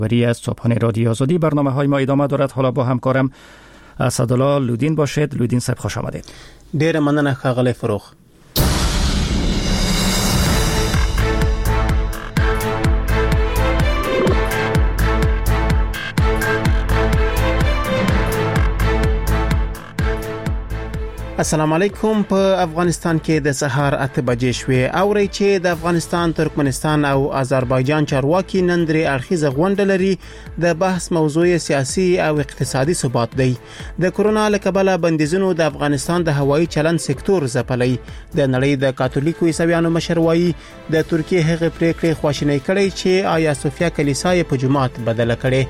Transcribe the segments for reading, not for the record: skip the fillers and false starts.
وری از صبحانه رادیو آزادی برنامه‌های ما ادامه دارد. حالا با همکارم اسدالله لودین باشید. لودین صاحب خوش آمدید. ډیر مننه ښاغلی فروغ. السلام علیکم. په افغانستان کې د سهار 8 بجې شوې. اوري چې د افغانستان، ترکمنستان او آذربایجان چارواکي نن درې اړخیزه غونډه لري. د بحث موضوع سیاسي او اقتصادي ثبات دی. د کورونا له کبله بندیزونو د افغانستان د هوایي چلند سکتور ځپلی. د نړۍ د کاتولیکو عیسویانو مشر وایي د ترکیه هغه پریکړې خواشینی کړي چې آیا صوفیا کلیسا یې په جماعت بدله کړي.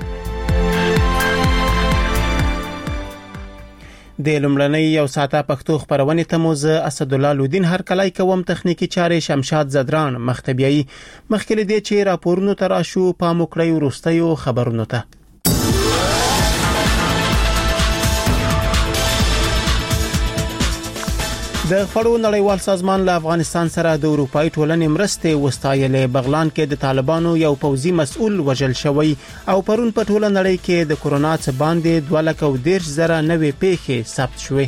د لومړنۍ یو ساعته پښتو خبرونه ته مو زه اسدالله لودین هرکلی کوم. تخنیکی چارې شمشاد زدران مختبیایی. مخکې دې چې راپورونو تراشو پام وکړئ وروستیو خبرونو ته. د خړو نړیوال سازمان له افغانستان سره د اروپאי ټولنې مرستې وستایلې. بغلان کې د طالبانو یو پوځي مسؤل وژل شوی او پرون په ټوله نړۍ کې د کورونا څخه باندې 2,10,000 نوې پیښې ثبت شوې.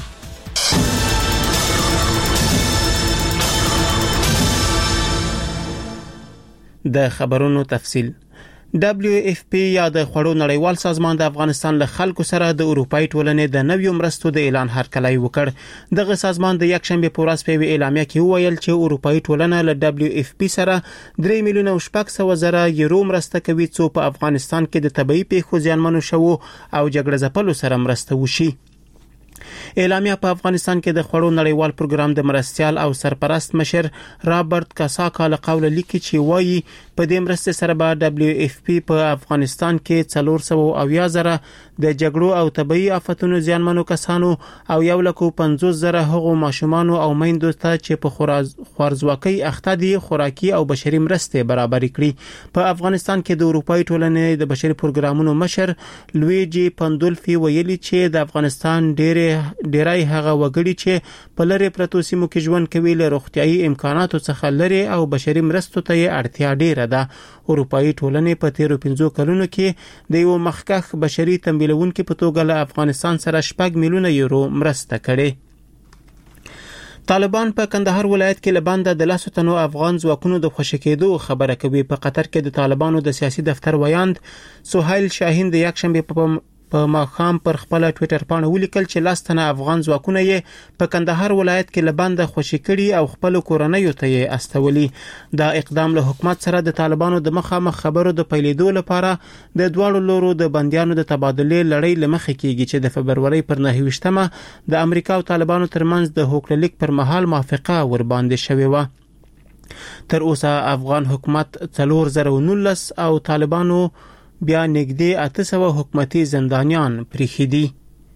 د خبرونو تفصیل. WFP یا د خړو نړیوال سازمان د افغانستان له خلکو سره د اروپאי ټولنې د نویو مرستو د اعلان هرکلی وکړ. دغه سازمان د یک شنبه په ورځ په اعلامیه کې وویل چې اروپאי ټولنه له WFP سره 3,600,000 یورو مرسته کوي څو په افغانستان کې د طبي پیښو زیانمنو شوو او جګړه ځپلو سره مرسته وشي. اعلامیه په افغانستان کې د خړو نړیوال پروګرام د مرستيال او سرپرست مشر رابرټ کاساکا له قوله لیکي چې وایي په دې مرستې سره به WFP په افغانستان کې 470,000 د جګړو او طبي آفتونو زیانمنو کسانو او 150,000 هغو ماشومان او میندو ته چې په خوارځواکۍ اخته دي خوراکي او بشري مرستې برابر کړي. په افغانستان کې د اروپאי ټولنې د بشري پروګرامونو مشر لویجی پندولفي ویلي چې د افغانستان ډیری هغه وګړي چې په لری پرتو سیمو کې ژوند کوي له روغتيایي امکاناتو څخه لري او بشري مرستو ته اړتیا ډیره ده. اروپאי ټولنې په 13 کلونو کې د یو مخکښ بشري تمویلونکو په توګه له افغانستان سره 6 میلیونه یورو مرسته کړې. طالبان په کندهار ولایت کې لبانده د 100 تنو افغان ځواکونو د خوشی کېدو خبره کوي. په قطر کې د طالبانو د سیاسي دفتر ویاند سهیل شاهین د یک شنبه په ماخام پر خپل ټوئیټر باندې ولیکل چې 10 تنه افغان ځواکونه یې په کندهار ولایت کې لبانده خوشی کړي او خپل کورنۍ ته یې استولي. دا اقدام له حکومت سره د طالبانو د مخامخ خبرو د پیلېدو لپاره د دوړو لورو د بنديانو د تبادله لړۍ لمخې کیږي چې د فبرवरी پر 9 د امریکا او طالبانو ترمنځ د هوکړلیک پر مهال موافقه ور باندې شوې و. تر اوسه افغان حکومت 4019 او طالبانو بیا نږدې 800 حکومتي زندانیان پریښي دي.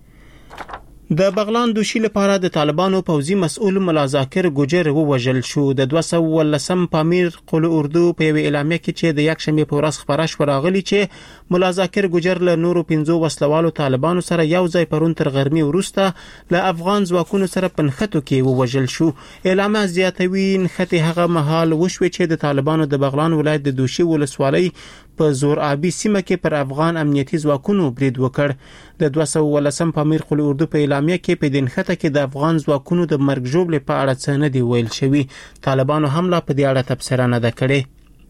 د بغلان دوشي لپاره د طالبانو پوځي مسؤل ملا ذاکر ګوجر ووژل شو. د 213 پامیر قل اردو په اعلامیه کې چې د یک شنبه په ورځ خبره شو راغلی چې ملا ذاکر ګوجر له نورو 15 وسلوالو طالبانو سره یو ځای پرون تر غرمې وروسته له افغان ځواکونو سره پنخته کې ووژل شو. اعلامیه زیاتوي نخته هغه مهال وشوي چې د طالبانو د بغلان ولایت د دوشي ولسوالۍ په زور آبی سیمه کې پر افغان امنیتي ځواکونو برید وکړ. د 213 پامیر قل اردو په اعلامیه کې په دنخته کې د افغان ځواکونو د مرګ ژوبل په اړه څه نه دی ویل شوی. طالبانو حمله په دې اړه تبصره نه ده کړې.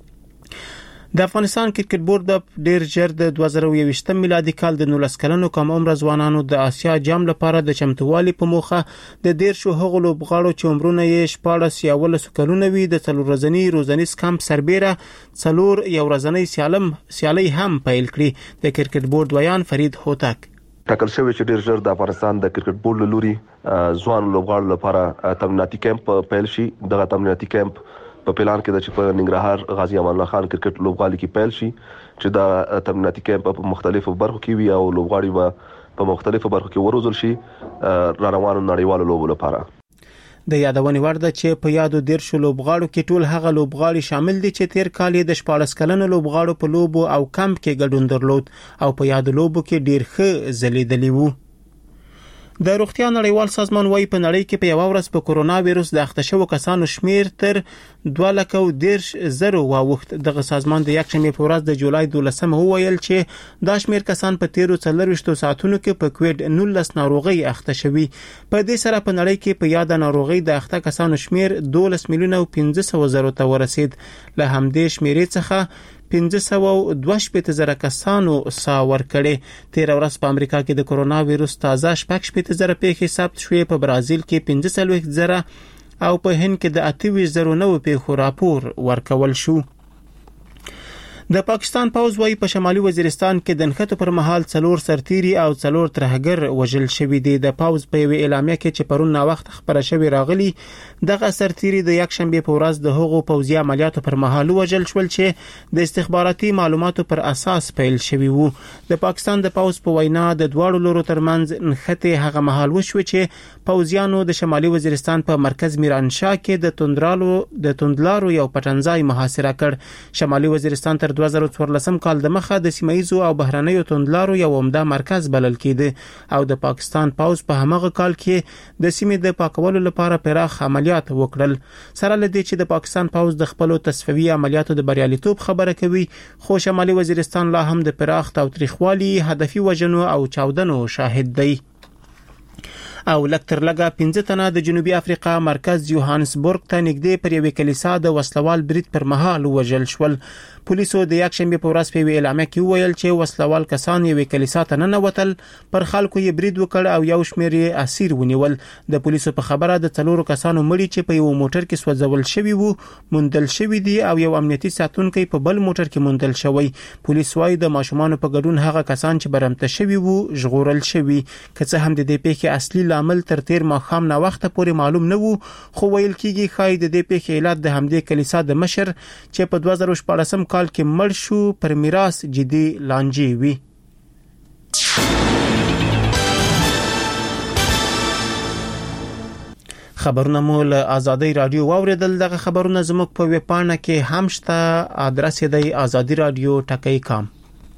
د افغانستان کرکټ بورډ ډیر ژر د 2021 میلادي کال د 19 کلنو کم عمر ځوانانو د آسیا جام لپاره د چمتووالي په موخه د 13 هغو لوبغاړو چې عمرونه یې 14 یا 15 کلونه وي د 3 ورځنی روزنیز کمپ سربېره 4 یو ورځنی سیالي هم پیل کړي. د کرکټ بورډ ویان فرید هوتک ټاکل شوی چې ډیر ژر د افغانستان د کرکټ بورډ لوري ځوان لوبغاړو لپاره تمریناتي کمپ پیل شي. دغه تمریناتي کمپ په پلان کې د چې په ننګرهار غازی امان الله خان کرکټ لوبغالي کې پیل شي چې دا تمریناتي کمپ په مختلفو برخو کې وي او لوبغاړي به په مختلفو برخو کې وروزل شي روانو نړیوالو لوبو لپاره. د یادونې وړ ده چې په یادو 13 لوبغاړو کې ټول هغه لوبغاړي شامل دي چې تیر کال د 14 کلنو لوبغاړو په لوبو او کمپ کې ګډون درلود او په یادو لوبو کې ډیر ښه ځلیدلی وو. د روغتیا نړیوال سازمان وايي په نړۍ کې په یو ورځ په کورونا وایروس د اخته شوو کسانو شمیر تر 2,10,000 واوښت. دغه سازمان د یکشنبه په ورځ د جولای 12 وویل چې دا شمیر کسان په 13 ساعتونو کې په کووډ-19 ناروغي اخته شوي. په دې سره په نړۍ کې په یاد ناروغي د اخته کسانو شمیر 12,500,000 ته ورسید. له همدې شمیرې څخه 522,000 کسانو سا ورکړي. 13 ورځ په امریکا کې د کورونا وایروس تازه 6,000 پیښې ثبت شوې. په برازیل کې 45,000 او په هند کې د 28,000 پیښو راپور ورکول شو. د پاکستان پوز وايي په شمالي وزیرستان کې د نښتو پر مهال 4 سرتیري او 4 ترهګر وژل شوي دي. د پوز په یوه اعلامیه کې چې پرون نا وخت خبره شوې راغلي دغه سرتیري د یکشنبه په ورځ د هغو پوځي عملیاتو پر مهال وژل شول چې د استخباراتي معلوماتو پر اساس پیل شوي وو. د پاکستان د پوز په وینا د دواړو لورو ترمنځ نښتې هغه مهال وشو چې پوځیانو د شمالي وزیرستان په مرکز میرانشاه کې د توندلارو یو پټنځای محاصره کړ. شمالي وزیرستان تر 2014 کال د مخه د سیمایزو او بهرنیو توندلارو یو عمده مرکز بلل کېده او د پاکستان پوز په همغه کال کې د سیمې د پاکولو لپاره پراخ عملیات وکړل. سره لدی چې د پاکستان پوز د خپل تصفیوي عملیاتو د بریالیتوب خبره کوي، خو شمالي وزیرستان لا هم د پراخ تاوتریخوالي، هدفي وژنو او چاودنو شاهد دی. او لکتر لګه 15 تنه د جنوبي افریقا مرکز یوهانسبورګ ته نږدې پر یوې کلیسا د وسلوال برید پر مهال وژل شول. پولیسو د یکشنبه په ورځ په اعلامیه کې ویل چې وسلوال کسان یوې کلیسا ته ننوتل، پر خلکو یې برید وکړ او یو شمېر یې اسیر ونیول. د پولیسو په خبره د 4 کسانو مړي چې په یو موټر کې سوځول شوي وو موندل شوي دي او یو امنیتي ساتونکی په بل موټر کې موندل شوی. پولیس وايي د ماشومان په ګډون هغه کسان چې برمته شوي وو ژغورل شوي. که څه هم د دې پیښې اصلي عامل تر تیر ماښام نه وخته پورې معلوم نه وو، خو ویل کېږي ښایي د دې پیښې علت د همدې کلیسا د مشر چې په 2014 کال کې مړ شو پر میراث جدي لانجې وي. خبرونه مو له آزادۍ رادیو واوریدل. دغه خبرونه زموږ په ویب پاڼه کې هم شته. ادرس یې دی azadiradio.com.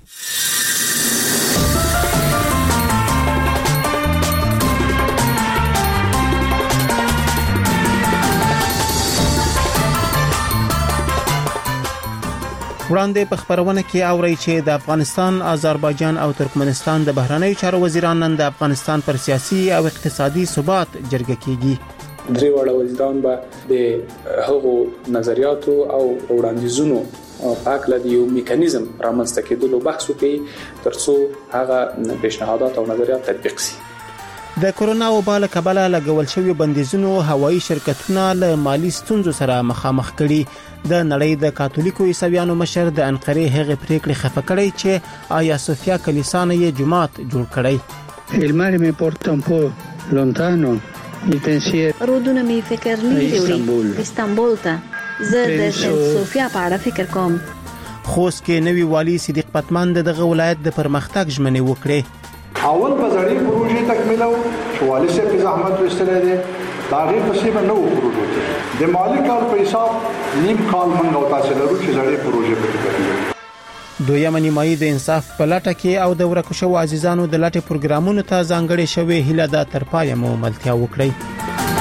وړاندې په خبرونه کې اوري چې د افغانستان، آذربایجان او ترکمنستان د بهرنیو چارو وزیران نن د افغانستان پر سیاسي او اقتصادي ثبات جرګه کیږي. درې وړ وزیران به د هغو نظریاتو او وړاندیزونو په اړه د یو میکانیزم رامنځته کېدلو بحث وکړي ترڅو هغه پیشنهادات او نظریات تطبیق شي. د کورونا وبا له کبله لګول شوی بندیزونو هوایي شرکتونه له مالی ستونزو سره مخامخ کړي. د نړۍ د کاتولیکو عیسویانو مشر د انقرې هغه پریکړه خفه کړي چې آیا سوفیا کلیسا نه یې جماعت جوړ کړي. El mare me porta un po lontano. Mi pensiero رودونه می فکر نه وروړي استانبول ته زه د سوفیا په اړه فکر کوم. خوست کې نوی والی صدیق پتمن دغه ولایت د پرمختګ ژمنې وکړې. اول بازاري پروژې تکمیلو شوالي سے په زحمت وستلې ده داغه پسې به نو پروژې د مالی کال په حساب نیم کال منغو تاسو لرو چې زړې پروژې پکې کوي. دویمه نیمایي د انصاف په لټه کې او د ورکو شو عزیزانو د لټې پروګرامونو ته ځانګړې شوې هیله د ترپای مو ملتیا وکړي.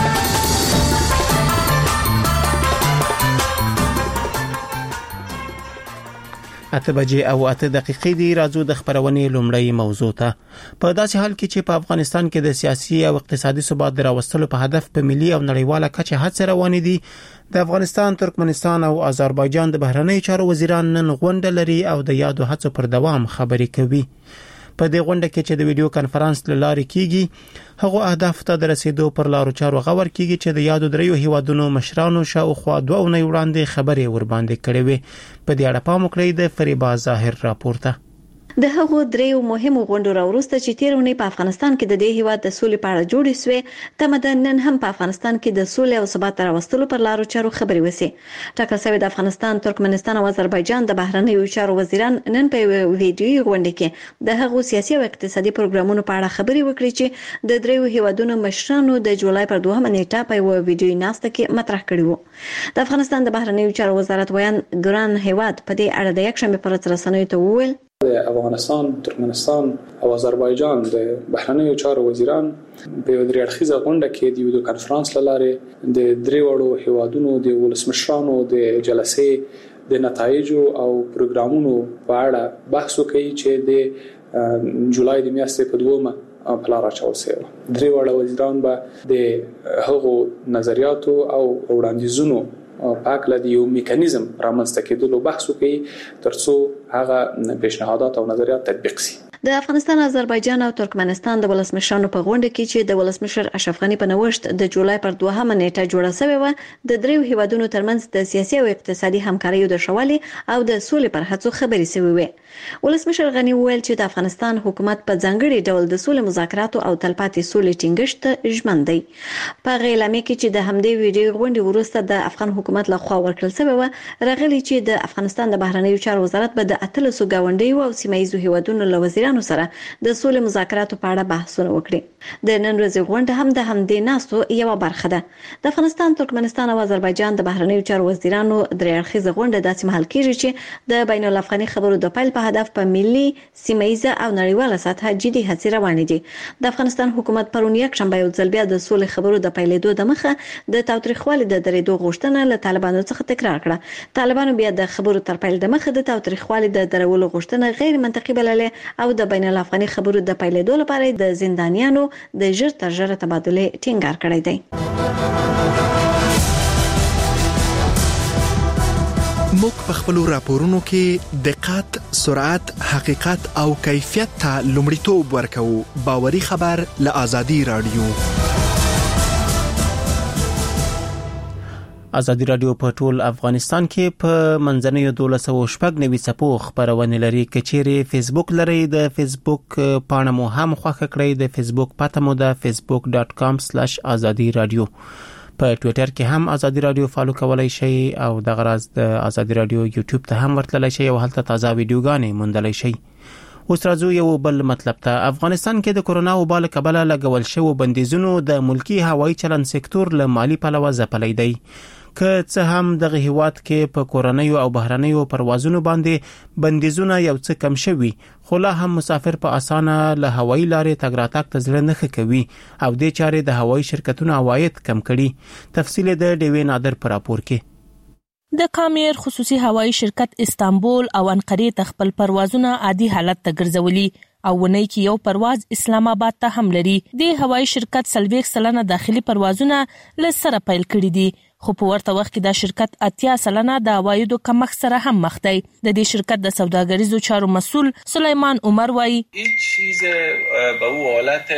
اته بجې او 8 دقیقې دی. راځو د خبرونې لومړی موضوع ته. په داسې حال کې چې په افغانستان کې د سیاسي او اقتصادي ثبات دراوستلو په هدف په ملي او نړیواله کچه هڅې روانې دي، د افغانستان، ترکمنستان او آذربایجان د بهرنیو چارو وزیران نن غونډه لري او د یادو هڅو پر دوام خبرې کوي. په دې غونډه کې چې د ویډیو کانفرنس لارې کیږي هغه اهداف ته د رسیدو پر لارو چارو غور کیږي چې د یادو دریو هیوادونو مشرانو شاوخوا 2 اونۍ وړاندې خبرې ور باندې کړې وي. په دې اړه پام وکړئ د فریبا ظاهر راپورته. د هغو دریو مهمو غونډو راوروسته چې تیرونی په افغانستان کې د دې هیواد د سولې په اړه جوړې سوې، تمدن نن هم په افغانستان کې د سولې او ثبات راوستلو پر لارو چارو خبرې وسی. ټاکل شوی د افغانستان، ترکمنستان او آذربایجان د بهرنیو چارو وزیران نن په ویډیوي غونډه کې د هغو سیاسي او اقتصادي پروګرامونو په اړه خبرې وکړي چې د دریو هیوادونو مشرانو د جولای پر 2 نیټه په ویډیوي ناسته کې مطرح کړي وو. د افغانستان د بهرنیو چارو وزارت ویان ګران هیواد په دې اړه د یکشنبه پر ورځ رسنیو ته وویل د افغانستان، ترکمنستان او آذربایجان د بهرنیو چارو وزیران په یو درې اړخیزه غونډه کې د ویډیو کانفرنس لاره د درې وړو هیوادونو د ولسمشرانو د جلسې د نتایجو او پروګرامونو په اړه بحث وکړي چې د جولای د میاشتې په 2 په لار اچول شوی. درې وړو وزیران به د هغو نظریاتو او وړاندیزونو پاکله د یو میکانیزم رامنځته کېدلو بحث وکړي ترڅو هغه پیشنهادات او نظریات تطبیق شي. د افغانستان، آذربایجان او ترکمنستان د ولسمشرانو په غونډه کې چې د ولسمشر اشرف غنی په نوښت د جولای پر 2 نیټه جوړه شوې و، د دریو هیوادونو ترمنځ د سیاسي او اقتصادي همکاریو د شوالي او د سولې پر هڅو خبرې شوې وې. ولسمشر غنی وویل چې د افغانستان حکومت په ځانګړي ډول د سولې مذاکراتو او تلپاتې سولې ټینګښت ته ژمن دی. په غیلامه کې چې د همدې ویډیو غونډې وروسته د افغان حکومت لخوا ورکړل شوی و، راغلي چې د افغانستان د بهرنیو چارو وزارت به د 13 گاونډیو او سیمایي هیوادونو له وزیرانو سره د سولې مذاکراتو په اړه بحثونه وکړي. د نن ورځې غونډه هم د همدې ناستو یو برخه ده. د افغانستان، ترکمنستان او آذربایجان د بهرنیو چارو وزیرانو درې اړخیزه غونډه داسې مهال کیږي چې د بین الافغاني خبرو د پیل په هدف په ملي، سیمایي او نړیواله سطح جدي هڅې روانې دي. د افغانستان حکومت پرون یکشنبه یو ځل بیا د سولې خبرو د پیلېدو د مخه د تاوتریخوالي د درېدو غوښتنه له طالبانو څخه تکرار کړه. طالبانو بیا د خبرو تر پیل د مخه د تاوتریخوالي د درولو غوښتنه غیر منطقي بللې او د بین الافغاني خبرو د پیلېدو لپاره د زندانیانو د ژر تر ژره تبادله ټینګار کړی دی. موږ په خپلو راپورونو کې دقت، سرعت، حقیقت او کیفیت ته لومړیتوب ورکوو. باوري خبر له آزادي رادیو. ازادي رادیو په ټول افغانستان کې په منځنیو 1290 څپو خبرونه لري. کچېری فیسبوک لري، د فیسبوک پاڼه مو هم خوښ کړئ. د فیسبوک پته مو د facebook.com/azadi radio. په ټوئیټر کې هم ازادي رادیو فالو کولای شئ او د غرض د ازادي رادیو یوټیوب ته هم ورتللی شئ او هلته تازه ویډیوګانې موندلی شئ. اوس راځو یو بل مطلب ته. افغانستان کې د کورونا وبا له کبله لګول شوو بندیزونو د ملکی هوایي چلند سکتور له مالی پلوه ځپلی دی. که څه هم دغه هیواد کې په کورنیو او بهرنیو پروازونو باندې بندیزونه یو څه کم شوي، خو لا هم مسافر په اسانه له هوایي لارې تګ راتګ ته زړه نه ښه کوي او دې چارې د هوایي شرکتونو عواید کم کړي. تفصیل د ډیوې نادر په راپور کې. د کامیر خصوصي هوایي شرکت استانبول او انقرې ته خپل پروازونه عادي حالت ته ګرځولي او ونی کې یو پرواز اسلام آباد ته هم لري. د هوایي شرکت 40% داخلي پروازونه لسره پیل کړي دي، خو په ورته وخت کې دا شرکت 80% د عوایدو کمښت سره هم مخ دی. د دې شرکت د سوداګریزو چارو مسؤل سلیمان عمر وایي هیڅ چیز به او حالت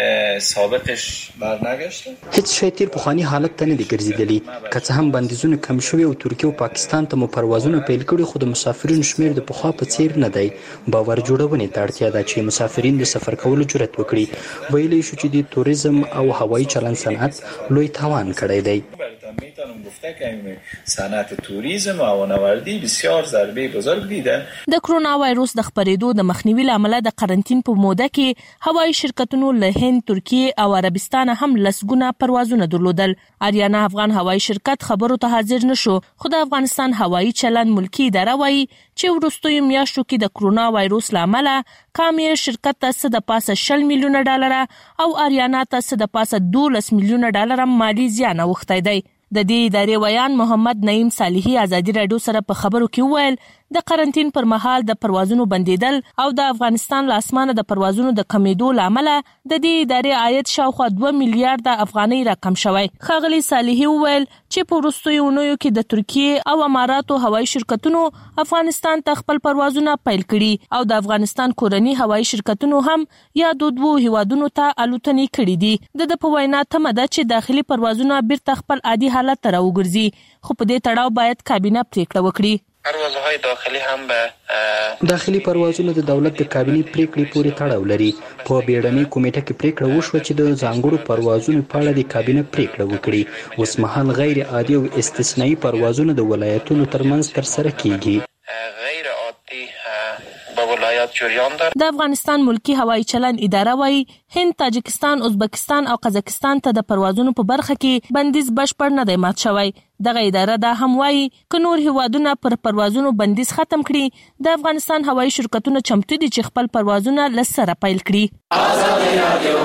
سابقش برنگشته، هیڅ شی تیر پخوانی حالت ته نه دی ګرځیدلی. که څه هم بندیزونه کم شوي او ترکیه او پاکستان ته مو پروازونه پیل کړي، خو د مسافرینو شمیر د پخوا په څیر نه دی. باور جوړونې ته اړتیا ده چې مسافرین د سفر کولو جرأت وکړي. ویلی شو چې د توریزم او هوایي چلند صنعت لوی تاوان کړی دی. میتونم گفته که صنعت توریسم و هوانوردی بسیار ضربه بزرگ دیدن. د کرونا وایروس د خپرېدو د مخنیوي لامل د قرنټین په موده کې هوایي شرکتونو له هند، ترکیه او عربستان هم لسګونه پروازونه درلودل. آریانا افغان هوایي شرکت خبرو ته حاضر نشو، خو د افغانستان هوایي چلند ملکی اداره وایي چې وروستیو میاشتو کې د کرونا وایروس لامل کامیر شرکت ته څه د پاسه 60 میلیونه ډالر او آریانا ته څه د پاسه 12 میلیونه ډالر مالی زیان اوښتی دی. د دې ادارې ویان محمد نعیم صالحي ازادي رادیو سره په خبرو کې وویل د قرنټین پر مهال د پروازونو بندیدل او د افغانستان له اسمانه د پروازونو د کمیدو لامل د دې ادارې عاید شاوخوا 2 میلیارډ افغانۍ راکم شوی. ښاغلي صالحي وویل چې په وروستیو اونیو کې د ترکیه او اماراتو هوایي شرکتونو افغانستان ته خپل پروازونه پیل کړي او د افغانستان کورني هوایي شرکتونو هم یا د دوو هیوادونو ته الوتنې کړي دي. د په وینا تمه ده چې داخلي پروازونه بیرته خپل عادي حالت ته راوګرځي، خو په دې تړاو باید کابینه پریکړه وکړي. پروازهای داخلي هم به داخلي پروازونه د دولت د کابینې پریکړې پورې تړاو لري. په بیړنۍ کمیټه کې پریکړه وشوه چې د ځانګړو پروازونو په اړه د کابینه پریکړه وکړي. اوس مهال غیر عادي او استثنایی پروازونه د ولایتونو ترمنځ ترسره کیږي. غیر عادي به ولایت جریان دارد. د افغانستان ملکی هوایی چلن اداره وايي هند، تاجکستان، ازبکستان او قزاقستان ته د پروازونو په برخه کې بندیز بشپړ نه دی مات شوی. دغه اداره دا هم وايي ک نور هیوادونه پر پروازونو بندیز ختم کړي د افغانستان هوایی شرکتونه چمتو دي چې خپل پروازونه لسره پیل کړي. آزادي رادیو.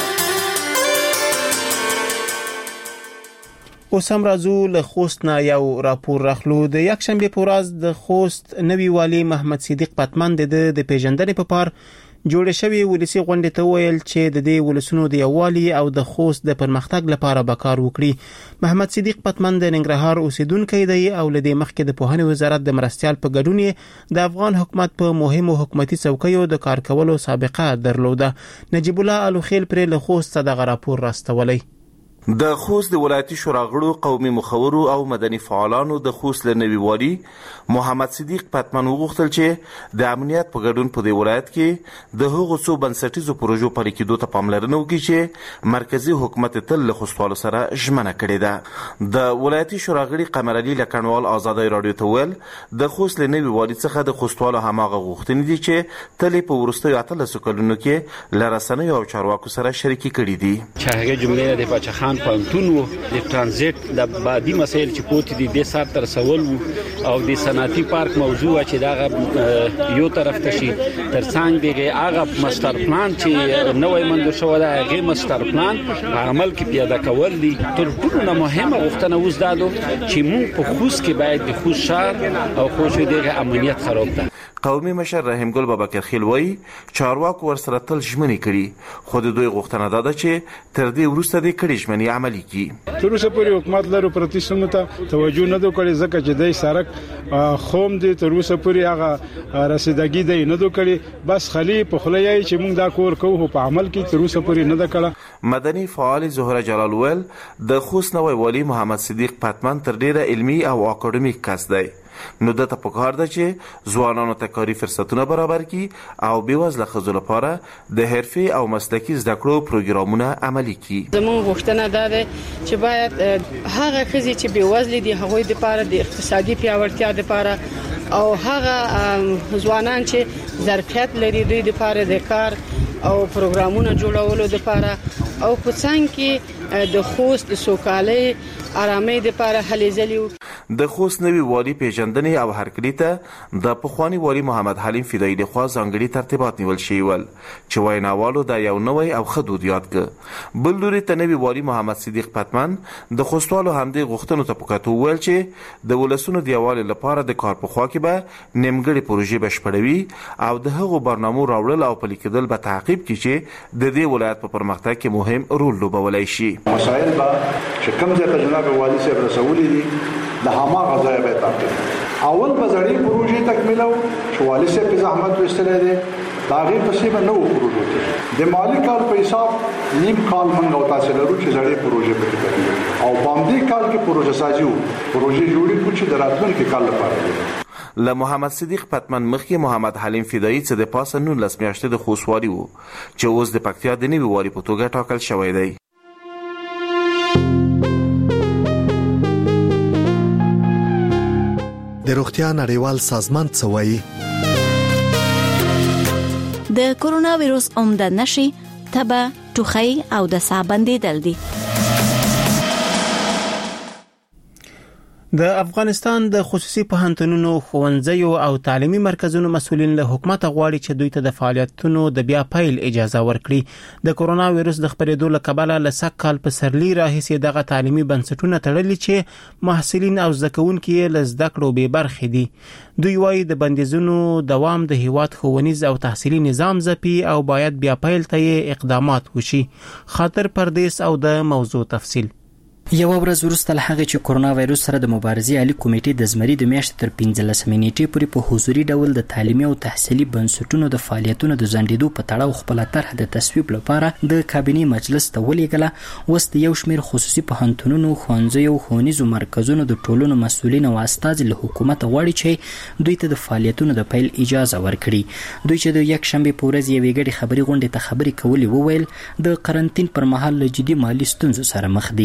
اوس هم راځو له خوست نه یو راپور راخلو. د یکشنبه په ورځ د خوست نوي والي محمد صدیق پتمن د پیژندنې په پار جوړ شوی ولسی غونډه ته ویل چې د دې ولسونو د یووالي او د خوست د پرمختګ لپاره به کار وکړي. محمد صدیق پتمن د ننګرهار اوسیدونکی دی او له دې مخکې د پوهنې وزارت د مرستيال په ګډون د افغان حکومت په مهمو حکومتي څوکیو د کار کولو سابقه درلوده. نجیب الله الوخیل پر له خوست دغه راپور راستولی. د خوست د ولایتي شورا غړو، قومي مخورو او مدني فعالانو د خوست له نوي والي محمد صدیق پتمن وغوښتل چې د امنیت په ګډون په دې ولایت کې د هغو څو بنسټیزو پروژو پلي کېدو ته پاملرنه وکړي چې مرکزی حکومت تل له خوستوالو سره ژمنه کړې ده. د ولایتي شورا غړي قمر علي لکنوال آزادۍ رادیو ته ویل د خوست له نوي والي څخه د خوستوالو هماغه غوښتنې دي چې تل په وروستیو 18 کلونو کې له رسنیو او چارواکو سره شریکي کړي دي. چې هغه جملې د بچخان پانتون وو د ترانزیت د بادي مسایل چې پوت دي د سات تر سوال وو او د صنعتي پارک موضوع چې دا یو طرف ته شي تر څنګ دیغه هغه ماستر پلان چې نوې منځور شو دا هغه ماستر پلان په عمل کې پیاده کول دي. تر ټولو مهمه غوښتنه وز دادو چې موږ په خوست کې باید د خوست شهر او خوست دیغه امنیت خراب ده. قومي مشر رحیم ګل بابکر خیل وایي چارواکو ورسره تل ژمنې کړي خو د دوی غوښتنه ده چې تر دې وروسته د کړي ژمنې عملي کړي. تر اوسه پورې حکومت لرو پرتیسمو ته توجه نه وکړي ځکه چې د سړک خوم دي تر اوسه پورې هغه رسیدګي دی نه وکړي بس خلی په خلیای چې موږ دا کور کوو په عمل کې تر اوسه پورې نه وکړه. مدني فعال زهره جلال ول د خوست نوی والي محمد صدیق پتمن تر ډیره علمي او اکاډمیک کس دی. نو د ته پکار ده چې ځوانانو ته کاري فرصتونه برابر کړي او بېوزله ښځو لپاره د حرفي او مسلکي زده کړو پروګرامونه عملي کړي. زموږ غوښتنه ده چې باید هغه ښځې چې بېوزله دي هغوی لپاره د اقتصادي پیاوړتیا لپاره او هغه ځوانان چې ظرفیت لري دوی لپاره د کار او پروګرامونه جوړولو لپاره او په څنګه کې د خوست د سوکالۍ آرامۍ لپاره هلې ځلې. د خوست نوي والي پیژندنې او هرکلي ته د پخواني والي محمد حلیم فدایي لخوا ځانګړي ترتیبات نیول شوي ول چې ویناوالو دا یو نوی او ښه دود یاد کړ. بل لوري ته نوي والي محمد صدیق پتمن د خوستوالو همدې غوښتنو ته په کتو وویل چې د ولسونو د یووالي لپاره د کار په خوا کې به نیمګړې پروژې بشپړوي او د هغو برنامو راوړل او پلي کېدل به تعقیب کړي چې د دې ولایت په پرمختګ کې مهم رول لوبولی شي. مسایل به چې کوم ځای ته جناب والي صاحب رسولي دي د هماغه ځای به تعقیب اول به زړې پروژې تکمیلو چې والي صاحب په زحمت وستلې دي دا غیر پسې به نو پروژې د مالی کال په حساب نیم کال منګو تاسو لرو چې زړې پروژې پکې کوي او باندې کال کې پروژه سازي پروژې جوړې کو چې دراتلونکي کال لپاره. له محمد صدیق پتمن مخکې محمد حلیم فدایي چې د پاسه 19 میاشتې د خوستوالي وو چې اوس د پکتیا د نوي والي په توګه ټاکل شوی دی. د روغتیا نړیوال سازمان څه وایي؟ د کورونا وایروس عمده نشي تبه، ټوخی او د ساه بندیدل دي. د افغانستان د خصوصي پوهنتونونو، ښوونځیو او تعلیمي مرکزونو مسؤلین له حکومت غواړي چې دوی ته د فعالیتونو د بیا پیل اجازه ورکړي. د کورونا وایروس د خپرېدو له کبله له سږ کال په سرلي راهیسې دغه تعلیمي بنسټونه تړلي چې محصلین او زده کوونکي یې له زده کړو بې برخې دي. دوی وایي د بندیزونو دوام د هیواد ښوونیز او تحصیلي نظام ځپي او باید بیا پیل ته یې اقدامات وشي. خاطر پردیس او د موضوع تفصیل. یو ورځ وروسته له هغې چې کورونا وایروس سره د مبارزې عالی کمیټې د زمري د میاشتې تر 15 نیټې پورې په حضوري ډول د تعلیمي او تحصیلي بنسټونو د فعالیتونو د ځنډېدو په تړاو خپله طرحه د تصویب لپاره د کابینې مجلس ته ولېږله. اوس د یو شمېر خصوصي پوهنتونونو، ښوونځیو، ښوونیزو مرکزونو د ټولنو مسؤلین او استازي له حکومت غواړي چې دوی ته د فعالیتونو د پیل اجازه ورکړي. دوی چې د یکشنبې په ورځ یوې ګډې خبري غونډې ته خبرې کولې وویل د قرنطین پر مهال له جدي مالي ستونزو سره مخ دي. د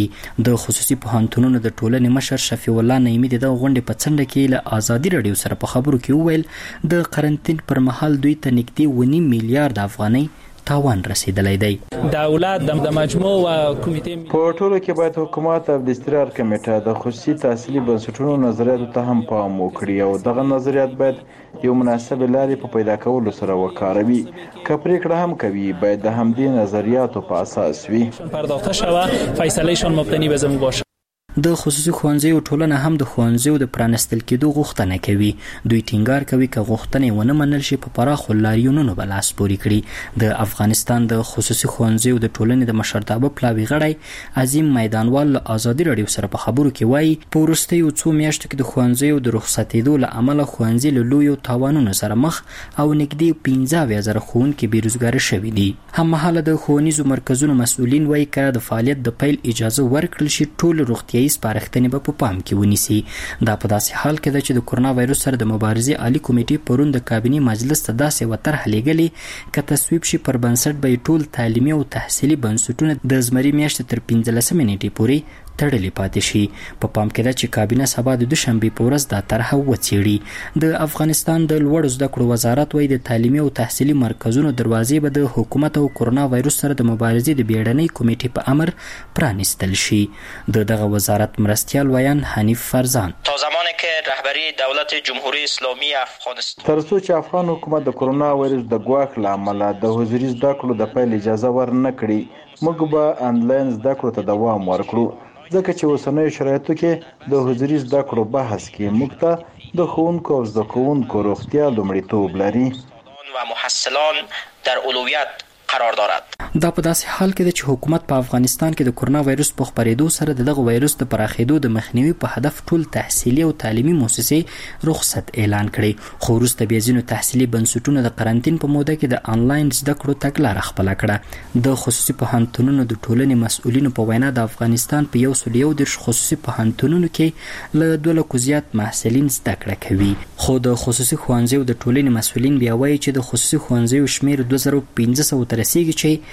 د خصوصي پوهنتونونو د ټولنې مشر شفیع الله نعیمي د غونډې په څنډه کې له آزادي رادیو سره په خبرو کې وویل د قرنطین پر مهال دوی ته نږدې 1.5 میلیارډ افغانۍ تاوان رسیدلی دی. دولت د مجموع او کمیټې په ټولو کې باید حکومت او د استقرار کمیټه د خصوصي تحصیلي بنسټونو نظریاتو ته هم پام وکړي او دغه نظریات باید یو مناسب لارې په پیدا کولو سره وکاروي. که پریکړه هم کوي باید د همدې نظریاتو په اساس وي. پرداخته شوه فیصلهشان مبتنی به زموږ باشه. د خصوصي ښوونځیو ټولنه هم د ښوونځیو د پرانستل کېدو غوښتنه کوي. دوی ټینګار کوي که غوښتنې ونه منل شي په پراخو لاریونونو به لاس پورې کړي. د افغانستان د خصوصي ښوونځیو د ټولنې د مشرتابه پلاوي غړی عظیم میدانوال له آزادي رادیو سره په خبرو کې وایي په وروستیو څو میاشتو کې د ښوونځیو د رخصتېدو له امله ښوونځي له لویو تاوانونو سره مخ او نږدې 15,000 ښوونکي بېروزګاره شوي دي. هممهاله د ښوونیزو مرکزونو مسؤلین وایي که د فعالیت د پیل اجازه ورکړل شي ټول روغتیایي سپارښتنې به په پام کې ونیسي. دا په داسې حال کې ده چې د کورونا وایرس سره د مبارزې عالی کمیټې پرون د کابینې مجلس ته داسې یوه طرحه لیږلې که تصویب شي پر بنسټ به ټول تعلیمي او تحصیلي بنسټونه د زمري میاشتې تر 15 نیټې پورې تړلې پاتې شي. په پام کې ده چې کابینه سبا د دوشنبې په ورځ دا طرحه وڅېړي. د افغانستان د لوړو زده کړو وزارت وایي د تعلیمي او تحصیلي مرکزونو دروازې به د حکومت او کورونا وایرس سره د مبارزې د بیړنۍ کمیټې په امر پرانیستل شي. دغه وزارت مرستیال ویان حنیف فرزان تا زمانی که رهبری دولت جمهوری اسلامی افغانستان تر څو چې افغان حکومت د کورونا وایرس د ګواښ له امله د حضوري زده کړو د پیل اجازه ورنه کړي موږ به انلاین زده کړو ته دوام ورکړو ځکه چې اوسنیو شرایطو کې د حضوري زده کړو بحث کې موږ ته د ښوونکو او زده کوونکو روغتیا لومړیتوب لري و محصلان در اولویت قرار دارد. دا په داسې حال کې ده چې حکومت په افغانستان کې د کورونا وایرس په خپرېدو سره دغه وایرس د پراخېدو د مخنیوي په هدف ټول تحصیلي او تعلیمي مؤسسې رخصت اعلان کړي. خو وروسته بیا ځینو تحصیلي بنسټونو د قرنطین په موده کې د آنلاین زده کړو تګلاره خپله کړه. د خصوصي پوهنتونونو د ټولنې مسؤلینو په وینا د افغانستان په 111 خصوصي پوهنتونونو کې له 200 زیات محصلین زده کړه کوي. خو د خصوصي ښوونځیو د ټولنې مسؤلین بیا وایي چې د خصوصي ښوونځیو شمیر 2500 ته رسیږي چې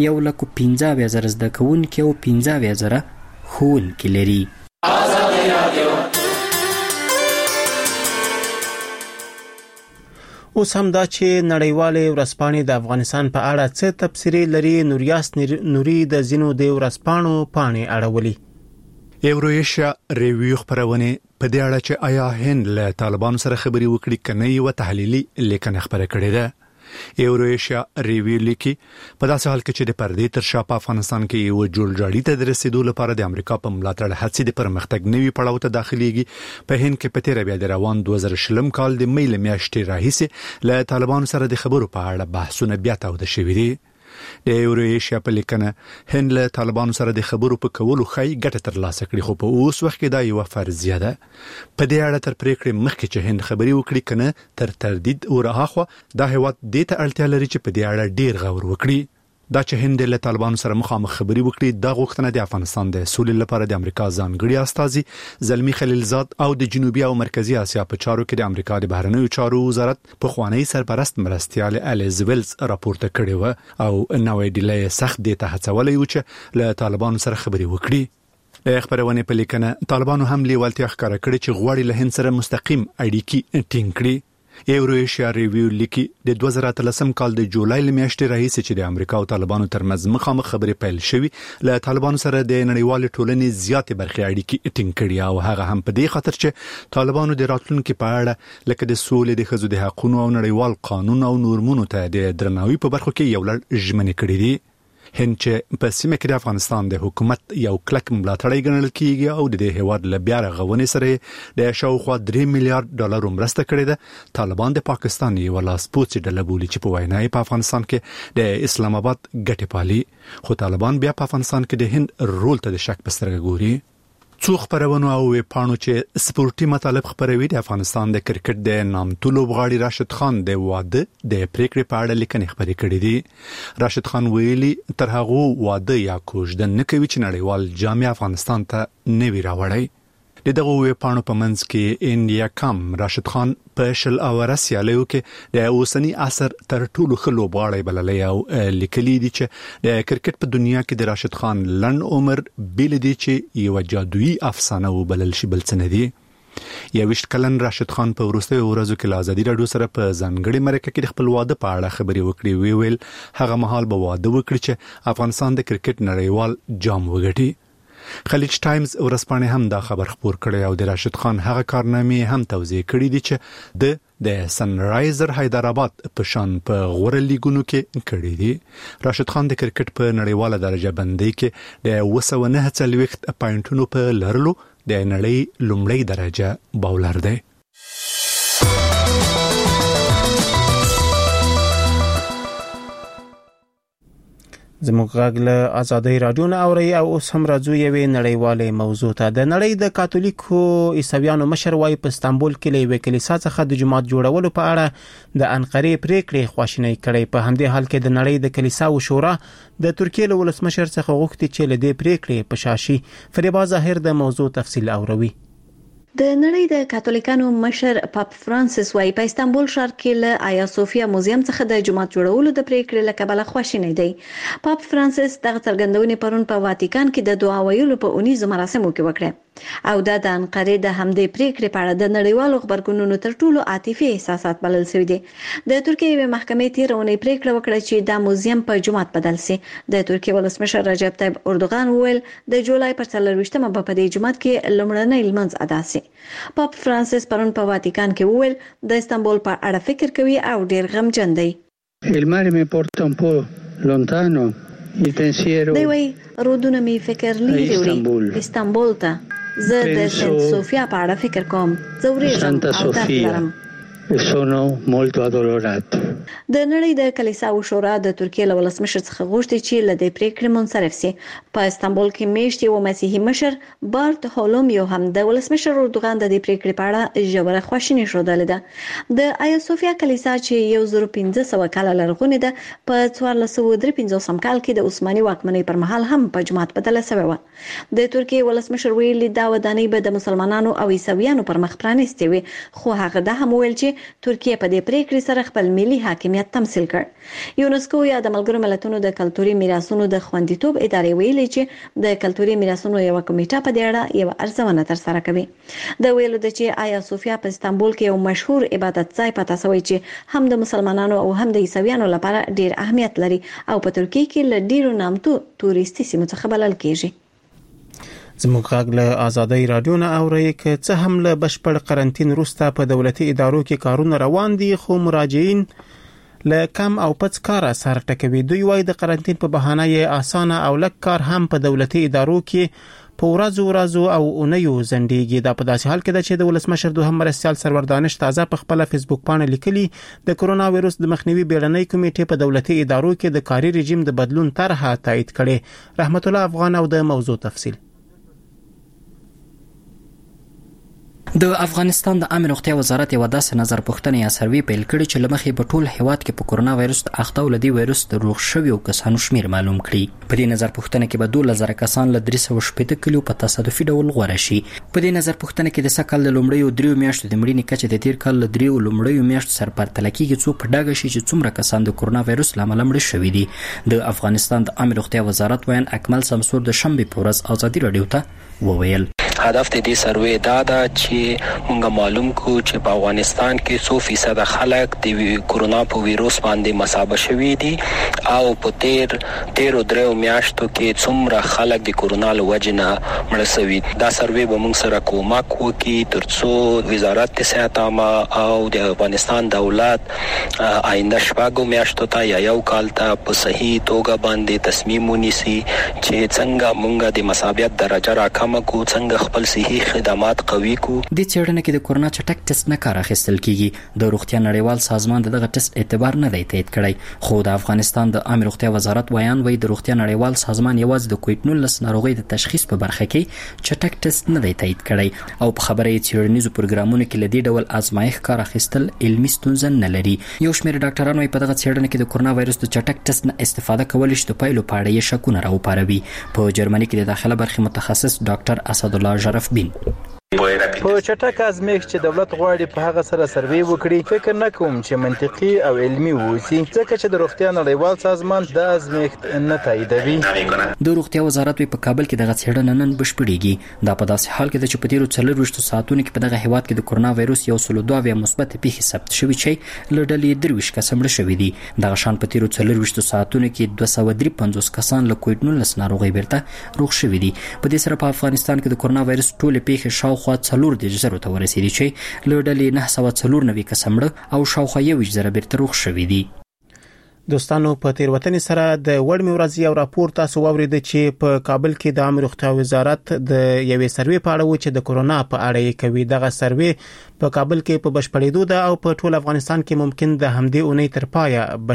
115,000 زده کوونکي او 15,000 ښوونکي لري. اوس هم دا چې نړیوالې ورځپاڼې د افغانستان په اړه څه تبصرې لري. نوریاس نوري د ځینو د ورځپاڼو پاڼې اړولې. ایورویشیا ریویو خبرونه په دې اړه چې آیا هند له طالبانو سره خبري وکړي کنه یو تحلیلي لیکنه خبره کړې ده. ایورویشیا ریویو لیکي په داسې حال کې چې د پردې تر شا په افغانستان کې یو جوړجاړي ته د رسیدو لپاره د امریکا په ملاتړ هڅې د پرمختګ نوي پړاو ته داخليږي. په هند کې په تیر بیا د روان 2020 کال د میل میاشتې راهیسې له طالبانو سره د خبرو په اړه بحثونه بیا تاوده شوي دي. د ایورویشیا په لیکنه هند له طالبانو سره د خبرو په کولو خای ګټه ترلاسه کړي خو په اوس وخت کې دا یو فرضیه ده. په دې اړه تر پریکړې مخکې چې هند خبري وکړي کنه تر تردید ورهاخوا دا هیواد د ته اړتیا لري چې په دې اړه ډیر غور وکړي. دا چې هند له طالبانو سره مخامخ خبري وکړي دا غوښتنه د افغانستان د سولې لپاره د امریکا ځانګړي استازي زلمی خلیلزاد او د جنوبي او مرکزی اسیا په چارو کې د امریکا د بهرنیو چارو وزارت په خوانی سرپرست مرستيال الیز ویلز راپورته کړی و او نوې ډیلې سخت د ته هڅولې و چې له طالبانو سره خبري وکړي. د خبرونه په لیکنه طالبانو هم لیوالتیا ښکاره کړې چې غواړي له هند سره مستقیم اړیکې ټینګ کړي. ایورویشیا ریویو لیکي د 2013 کال د جولای میاشتې راهیسې چې د امریکا او طالبانو ترمنځ مخامخ خبرې پیل شوي له طالبانو سره د نړیوال ټولنې زیاتې برخې اړیکې ټینګ کړي او هغه هم په دې خاطر چې طالبانو د راتلونکو په اړه لکه د سولې د ښځو د حقوقو او نړیوال قانون او نورمونو ته د درناوي په برخو کې یو لړ ژمنې کړې دي. هند چې په سیمه کې د افغانستان د حکومت یو کلک ملاتړی ګڼل کیږي او د دې هیواد له بیا رغونې سره د شاوخوا 3 میلیارډ ډالر مرسته کړې ده. طالبان د پاکستان یو لاس پوڅ ډله بولي چې په وینا په افغانستان کې د اسلام آباد ګټه پالي خو طالبان بیا په افغانستان کې د هند رول ته د شک پسترګ ګوري. څو خبرونه او پاڼو چې سپورتي مطالب خبروي د افغانستان د کرکټ د نامتو لوبغاړي راشد خان د واده د پریکړې په اړه لیکنې خبرې کړې دي. راشد خان ویلي تر هغه واده یا کوژدن نه کوي چې نړیوال جام افغانستان ته نوي راوړي. د دغه ویبپاڼو په منځ کې انډیا کام راشد خان په شل اوره سیالیو کې د اوسنی عصر تر ټولو ښه لوبغاړی بللی او لیکلي دي چې د کرکټ په دنیا کې د راشد خان لنډ عمر بیل دي چې یو جادویي افسانه وبلل شي بل څه نه دي. 21 کلن راشد خان په وروستیو ورځو کې له ازادي راډیو سره په ځانګړي مرکه کې د خپل واده په اړه خبرې وکړې. ویل هغه مهال به واده وکړي چې افغانستان د کرکټ نړیوال جام وګټي. خلیج ټایمز ورځپاڼې هم دا خبر خپور کړی او د راشد خان هغه کارنامې هم توضیح کړي دي چې د سن رایزر حیدرآباد په شان په غوره لیګونو کې کړي دي. راشد خان د کرکټ په نړیواله درجه بندۍ کې د 249 پوینټونو په لرلو د نړۍ لومړی درجه باولر دی. زموږ غږ له آزادۍ راډیو نه اوري او اوس هم راځو یوې نړیوالې موضوع ته. د نړۍ د کاتولیکو عیسویانو مشر وايي په استانبول کې له یوې کلیسا څخه د جماعت جوړولو په اړه د انقرې پریکړې خواشینی کړې. په همدې حال کې د نړۍ د کلیساو شورا د ترکیې له ولسمشر څخه غوښتي چې له دې پریکړې په شاشي. فریبا ظاهر د موضوع تفصیل اوروي. د نړۍ د کاتولیکانو مشر پاپ فرانسیس وايي په استانبول ښار کې له آیا سوفیا موزیم څخه د جماعت جوړولو د پریکړې له کبله خواشینی دی. پاپ فرانسیس دغه څرګندونې پرون په واتیکان کې د دعا ویلو په اونیزو مراسمو کې وکړه او دا د انقرې د همدې پریکړې په اړه د نړیوالو خبرګونونو تر ټولو عاطفي احساسات بلل شوی دي. د ترکیې یوې محکمې تیر اونۍ پریکړه وکړه چې دا موزیم په جماعت بدل شي. د ترکیې ولسمشر رجب طیب اردوغان وویل د جولای پر 24مه به په دې جماعت کې لومړنی لمونځ ادا شي. پاپ فرانسیس پرون په واتیکان کې وویل د استانبول په اړه فکر کوي او ډیر غمجن دی. El mare me porta un po' lontano. Il pensiero دی وی رودونه می فکر لیدي وړي استانبول ته. زه د سنت سوفیا په اړه فکر کوم. Santa Sofia. Sono molto addolorati. د نړۍ د کلیساو شورا د ترکیې له ولسمشر څخه غوښتي چې له دې پریکړې منصرف شي. په استانبول کې میشت یو مسیحي مشر بارت هولومیو هم د ولسمشر اردوغان د دې پریکړې په اړه ژوره خواشیني ښودلې ده. د آیا سوفیا کلیسا چې 1500 کاله لرغونې ده په 1453 کال کې د عثماني واکمنۍ پر مهال هم په جماعت بدله شوې و. د ترکیې ولسمشر ویلي دا ودانۍ به د مسلمانانو او عیسویانو پر مخ پرانیستې وي، خو هغه دا هم ویل چې ترکیه په دې پریکړې سره خپل ملي حاکمیت تمثيل کړ. یونسکو یا د ملګرو ملتونو د کلتوري میراثونو د خوندیتوب ادارې ویلي چې د کلتوري میراثونو یو کمیټه په دې اړه یو ارزونه ترسره کوي. د ویلو د چې آیا سوفیا په استانبول کې یو مشهور عبادت ځای پاتې شوی چې هم د مسلمانانو او هم د عیسویانو لپاره ډیر اهمیت لري او په ترکیه کې له ډیرو نامتو توريستي سیمو څخه بلل کیږي. زموږ غږ له آزادۍ راډیو نه اوري چې څه هم له بشپړ قرنټین وروسته په دولتي ادارو کې کارونه روان دي، خو مراجعین له کم او پڅ کار سره ټکوي. دوی وايي د قرنټین په بهانه یې اسانه او لږ کار هم په دولتي ادارو کې په ورځو او اونیو زندګي. دا په داسې حال کې ده چې د ولسمشر دوهم مرستیال سرور دانش تازه په خپل فیسبوک باندې لیکلي د کرونا وایرس د مخنیوي بیړنۍ کمیټې په دولتي ادارو کې د کاري رژیم د بدلون طرحه تایید کړي. رحمت الله افغان او د موضوع تفصیل. د افغانستان د عامه روغتیا وزارت یو داسې نظر پوښتنه یا سروې پیل کړي چې لمخې په ټول هیواد کې په کرونا وایرس اخته ولدي وایرس د روغ شویو کسانو شمیر معلوم کړي. په دې نظر پوښتنه کې به 2000 کسان له 380 کیلو په تصادفي ډول غوړه شي. په دې نظر پوښتنه کې د سکل د لومړیو 3 میاشتو د مړینې کچه د تیر کال له 3 لومړیو میاشتو سره پرتله کیږي، څو په ډاګه شي چې څومره کسان د کرونا وایرس لامل مړ شوي دي. د افغانستان د عامه روغتیا وزارت وایي اکمل سمسور د شنبه په ورځ آزادي راډیو ته وویل هدف د دې سروې دا ده چې موږ معلوم کو چې په افغانستان کې 100% خلک د کرونا په وایرس باندې مصاب شوي دي او په تیر درو میاشتو کې څومره خلک د کرونا له وجې نه مړ شوي. دا سروې به موږ سره کومک وکړي ترڅو وزارت صحت عامه او د افغانستان دولت آینده شپږو میاشتو ته یا یو کال ته په صحیح توګه باندې تصمیم ونیسي چې څنګه موږ د مصابیت درجه راکمه کو، څنګه خپل صحي خدمات قوي کو. د چېړنې کې د کرونا چټک ټیسټ نه کار اخیستل کیږي. د روغتیا نړیوال سازمان دغه ټیسټ اعتبار نه دی تایید کړی، خو د افغانستان د عامه روغتیا وزارت وایي د روغتیا نړیوال سازمان یوازې د کووډ-19 ناروغۍ د تشخیص په برخه کې چټک ټیسټ نه دی تایید کړی او په خبره یې چېړنیزو پروګرامونو کې لدی ډول آزمایښت کار اخیستل علمي ستونزه نه لري. یو شمېر ډاکټرانو په دغه چېړنه کې د کرونا وایرس د چټک ټیسټ نه استفاده کول چې د پایلو په اړه یې شکونه راوپاروي. په جرمني کې د داخله برخې متخصص ډاکټر اسدالله ژرف بین په چټک ازمېښت چې دولت غواړي په هغه سره سروې وکړي، فکر نه کوم چې منطقي او علمي ووسی، ځکه چې د روغتیا نړیوال سازمان د ازمېښت نه تاییدوي. د روغتیا وزارت په کابل کې دغه څېړنه نن بشپړېږي. دا په داسې حال کې ده چې په تیرو 24 ساعتونو کې په دغه هیواد کې د کورونا وایروس 102 مثبت پیښې ثبت شوې چې له ډلې 23 کسه مړه شوي دي. دغه شان په تیرو 24 ساعتونو کې 253 کسان له کووډ 19 ناروغۍ بیرته روغ شوي دي. په دې سره په افغانستان کې د کورونا وایروس ټولې پیښې شاوخوا 4 ته ورسېدي چې له ډلې 994 کسه مړه او شاوخوا 1 بیرته روغ شوي دي. دوستانو په تیروتنې سره د وړمې ورځ یو راپور تاسو واورید چې په کابل کې د عامه روغتیا وزارت د یوې سروې په اړه و چې د کورونا په اړه یې کوي. دغه سروې په کابل کې په بشپړېدو ده او په ټول افغانستان کې ممکن د همدې اونۍ تر پایه